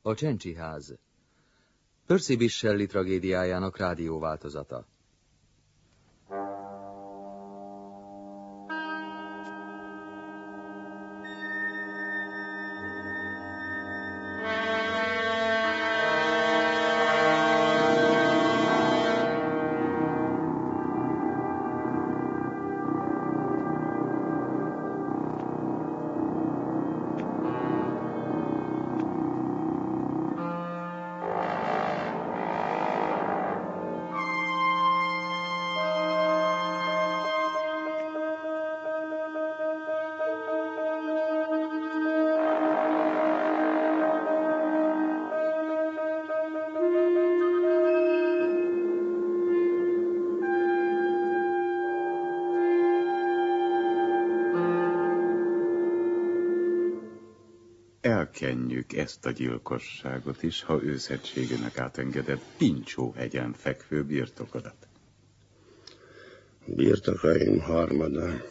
A Csencsi ház. Percy Bysshe Shelley tragédiájának rádióváltozata. Elkenjük ezt a gyilkosságot is, ha őszegységének átengedett Pincsóhegyen fekvő birtokodat. Birtokaim harmada.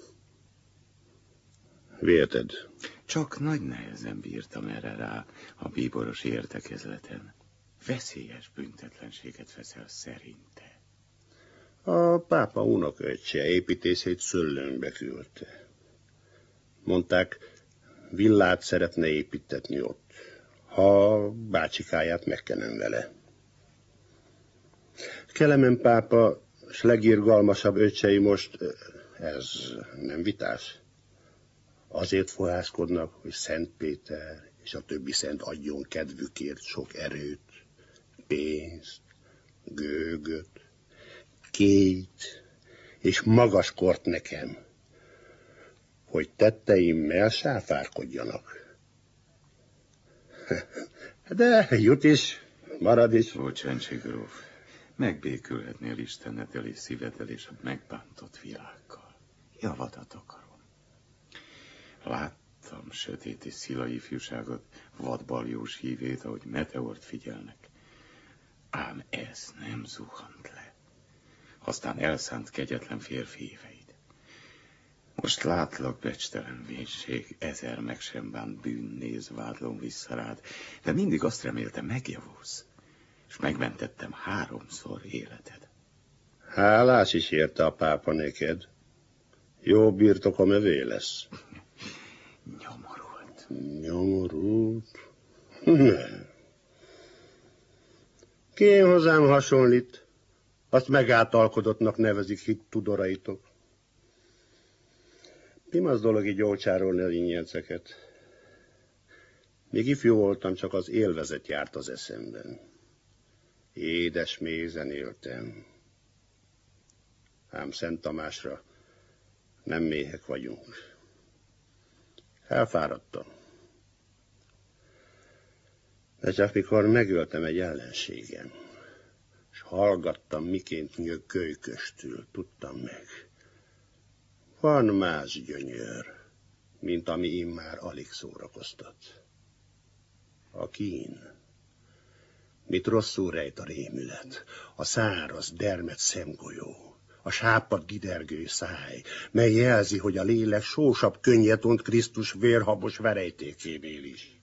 Vérted? Csak nagy nehezen bírtam erre rá a bíboros értekezleten. Veszélyes büntetlenséget veszel szerinte. A pápa unoköccse építészét Szöllőnbe küldte. Mondták, villát szeretne építetni ott, ha bácsikáját megkenem vele. Kelemen pápa s legirgalmasabb öccsei most, ez nem vitás. Azért fohászkodnak, hogy Szent Péter és a többi szent adjon kedvükért sok erőt, pénzt, gőgöt, kéjt és magas kort nekem, hogy tetteimmel sáfárkodjanak. De jut is, marad is. Ó, Csencsi gróf, megbékülhetnél Isteneddel és szíveddel és a megbántott világgal. Javadat akarom. Láttam sötét és szila ifjúságot, vadbaljós hívét, ahogy meteort figyelnek. Ám ez nem zuhant le. Aztán elszánt kegyetlen férfi éveid. Most látlak, becstelen vénség, 1000 meg sem bánt bűnnéz vádlom vissza rád, de mindig azt reméltem, megjavulsz, és megmentettem 3-szor életed. Hálás is érte a pápa neked. Jó birtokom övé lesz. Nyomorult. Nyomorult? Nem. Ki én hozzám hasonlít, azt megátalkodottnak nevezik hittudoraitok. Pimasz dolog így gyógycsárolni az ingyenceket. Még ifjú voltam, csak az élvezet járt az eszemben. Édes mézen éltem. Ám Szent Tamásra nem méhek vagyunk. Elfáradtam. De csak mikor megöltem egy ellenségem, és hallgattam, miként nyög kölyköstül, tudtam meg. Van más gyönyör, mint ami immár alig szórakoztat. A kín. Mit rosszul rejt a rémület, a száraz, dermed szemgolyó, a sápadt didergő száj, mely jelzi, hogy a lélek sósabb könnyet ont Krisztus vérhabos verejtékéből is.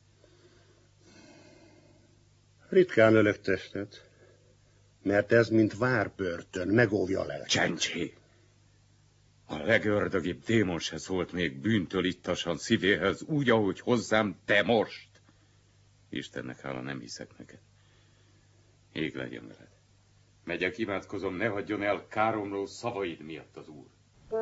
Ritkán ölök testet, mert ez, mint várbörtön, megóvja a lelket. Csencsi! A legördögibb démon se szólt még bűntől ittasan szívéhez, úgy, ahogy hozzám te most. Istennek hála, nem hiszek neked. Ég legyen veled. Megyek, imádkozom, ne hagyjon el káromló szavaid miatt az Úr.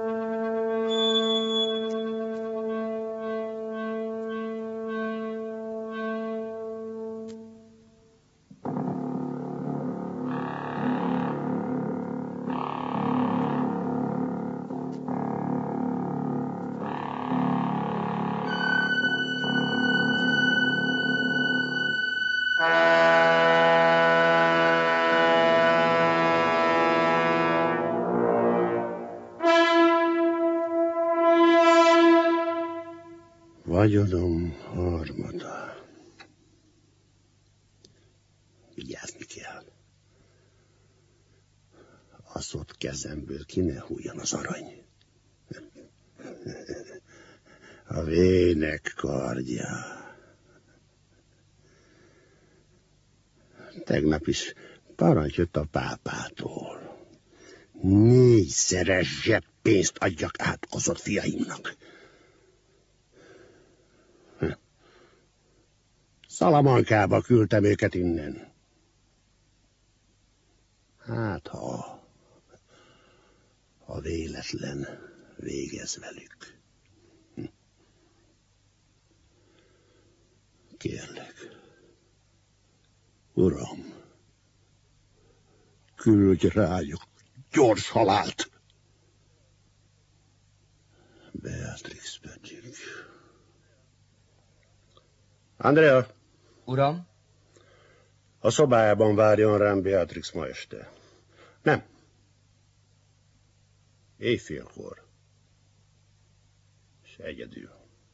Vagyonom harmada. Vigyázni kell. Az ott kezemből ki ne hújjon az arany. A vének kardja. Tegnap is parancs jött a pápától. 4-szeres zseppénzt adjak átkozott fiaimnak. Szalamankába küldtem őket innen. Hát, ha véletlen végez velük. Kérlek, Uram, küldj rájuk gyors halált. Beatrix pedig. Andrea! Uram? A szobájában várjon rám Beatrix ma este. Nem. Éjfélkor. És egyedül.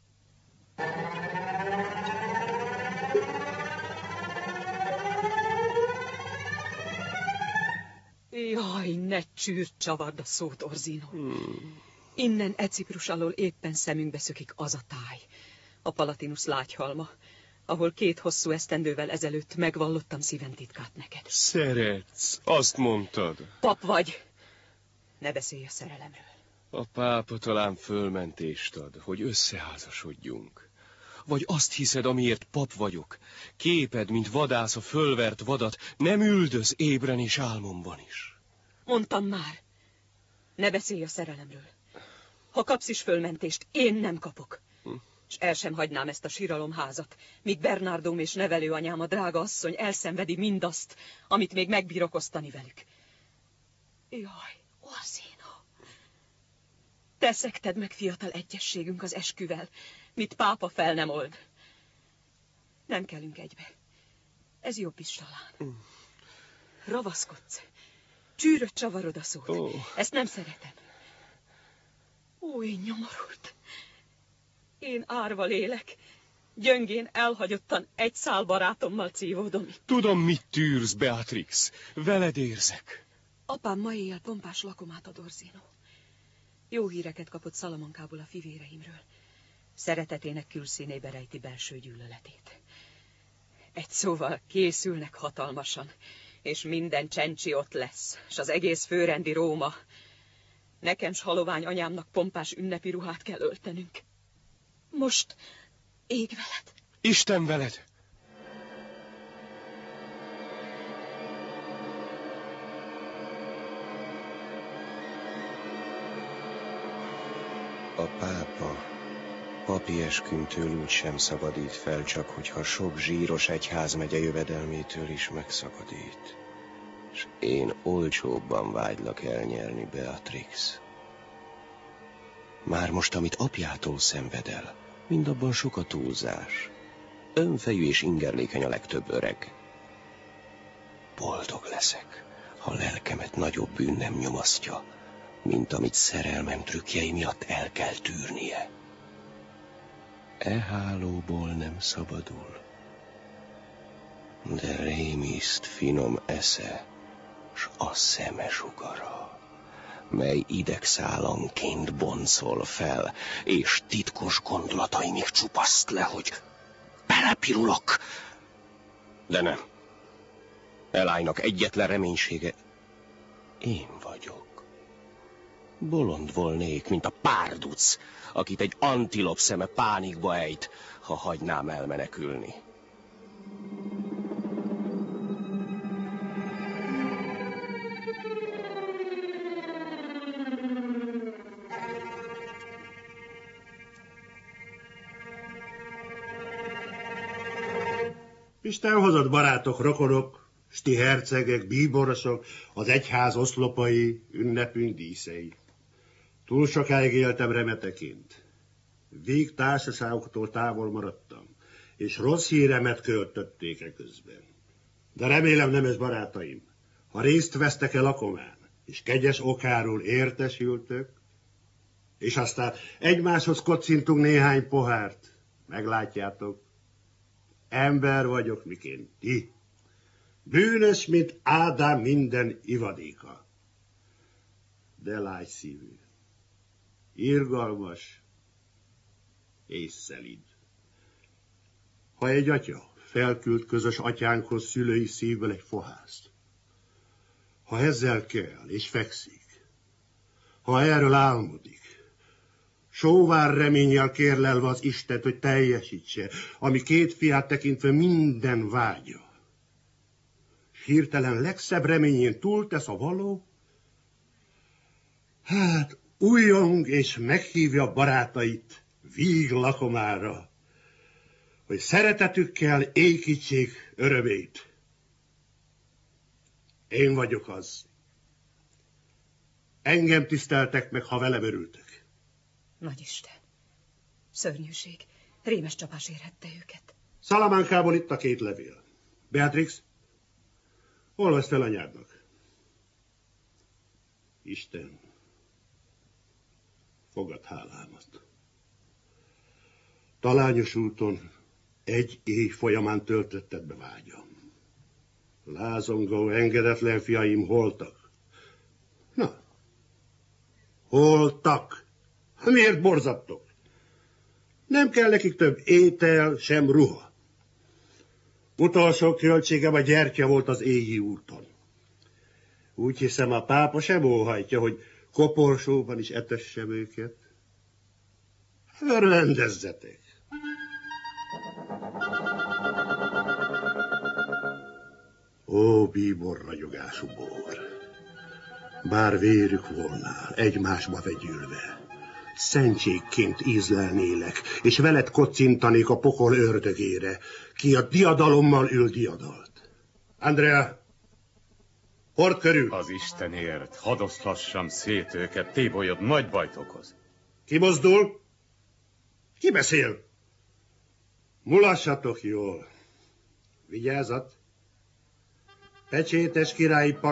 Jaj, ne csűrt csavard a szót, Orsino. Innen Eciprus alól éppen szemünkbe szökik az a táj, a Palatinus lágyhalma, ahol 2 hosszú esztendővel ezelőtt megvallottam szívem titkát neked. Szeretsz, azt mondtad. Pap vagy, ne beszélj a szerelemről. A pápa talán fölmentést ad, hogy összeházasodjunk. Vagy azt hiszed, amiért pap vagyok, képed, mint vadász a fölvert vadat, nem üldöz ébren és álmomban is. Mondtam már, ne beszélj a szerelemről. Ha kapsz is fölmentést, én nem kapok. És el sem hagynám ezt a síralomházat, míg Bernardóm és nevelőanyám, a drága asszony elszenvedi mindazt, amit még megbírok osztani velük. Jaj, Orsino! Te szekted meg fiatal egyességünk az esküvel, mit pápa fel nem old. Nem kellünk egybe. Ez jobb is talán. Ravaszkodsz. Csűröt csavarod a szót. Ezt nem szeretem. Ó, én nyomorult. Én árva lélek. Gyöngén, elhagyottan egy szál barátommal cívódom. Tudom, mit tűrsz, Beatrix. Veled érzek. Apám ma éjjel pompás lakomát ad, Orsino. Jó híreket kapott Szalamankából a fivéreimről. Szeretetének külszínébe rejti belső gyűlöletét. Egy szóval készülnek hatalmasan, és minden csencsi ott lesz, s az egész főrendi Róma. Nekem s halovány anyámnak pompás ünnepi ruhát kell öltenünk. Most ég veled. Isten veled! A pápa papi eskümtől úgy sem szabadít fel, csak hogyha sok zsíros egyházmegye jövedelmétől is megszabadít. És én olcsóbban vágylak elnyerni, Beatrix. Már most, amit apjától szenved el, mindabban sok a túlzás. Önfejű és ingerlékeny a legtöbb öreg. Boldog leszek, ha lelkemet nagyobb bűn nem nyomasztja, mint amit szerelmem trükkjei miatt el kell tűrnie. E hálóból nem szabadul, de rémiszt finom esze, s a szeme sugara, mely idegszálanként boncol fel, és titkos gondolataimig csupaszt le, hogy belepirulok. De nem. Elájnak egyetlen reménysége én vagyok. Bolond volnék, mint a párduc, akit egy antilop szeme pánikba ejt, ha hagynám elmenekülni. Isten hozott barátok, rokonok, sti hercegek, bíborosok, az egyház oszlopai, ünnepünk díszei. Túl sokáig éltem remeteként. Vég társaságoktól távol maradtam, és rossz híremet költötték eközben. De remélem, nemes barátaim, ha részt vesztek el lakomán, és kegyes okáról értesültök, és aztán egymáshoz kocintunk néhány pohárt, meglátjátok, ember vagyok, miként ti. Bűnös, mint Ádám minden ivadéka. De lágy szívű, irgalmas és szelíd. Ha egy atya elküld közös atyánkhoz szülői szívből egy fohászt. Ha ezzel kell, és fekszik, ha erről álmodik, sóvár reménnyel kérlelve az Istent, hogy teljesítse, ami két fiát tekintve minden vágya, s hirtelen legszebb reményén túltesz a való, hát újjong és meghívja barátait víg lakomára, hogy szeretetükkel ékítsék örömét. Én vagyok az. Engem tiszteltek meg, ha velem örültök. Nagyisten, szörnyűség, rémes csapás érhette őket. Salamankából itt a 2 levél. Beatrix, olvasd fel anyádnak. Isten, fogad hálámat. Talányos úton egy éj folyamán töltötted be vágyam. Lázongó, engedetlen fiaim holtak. Na, holtak. Miért borzadtok? Nem kell nekik több étel, sem ruha. Utolsó költségem a gyertya volt az éji úton. Úgy hiszem, a pápa sem óhajtja, hogy koporsóban is etessem őket. Örvendezzetek! Ó, bíbor ragyogású bor! Bár vérük volna, egymásba vegyülve, szentségként ízlelnélek, és veled kocintanék a pokol ördögére, ki a diadalommal ül diadalt. Andrea, hord körül! Az Istenért, hadd oszlassam szét őket, tébolyod nagy bajt okoz. Ki mozdul? Ki beszél? Mulassatok jól. Vigyázat! Pecsétes királyi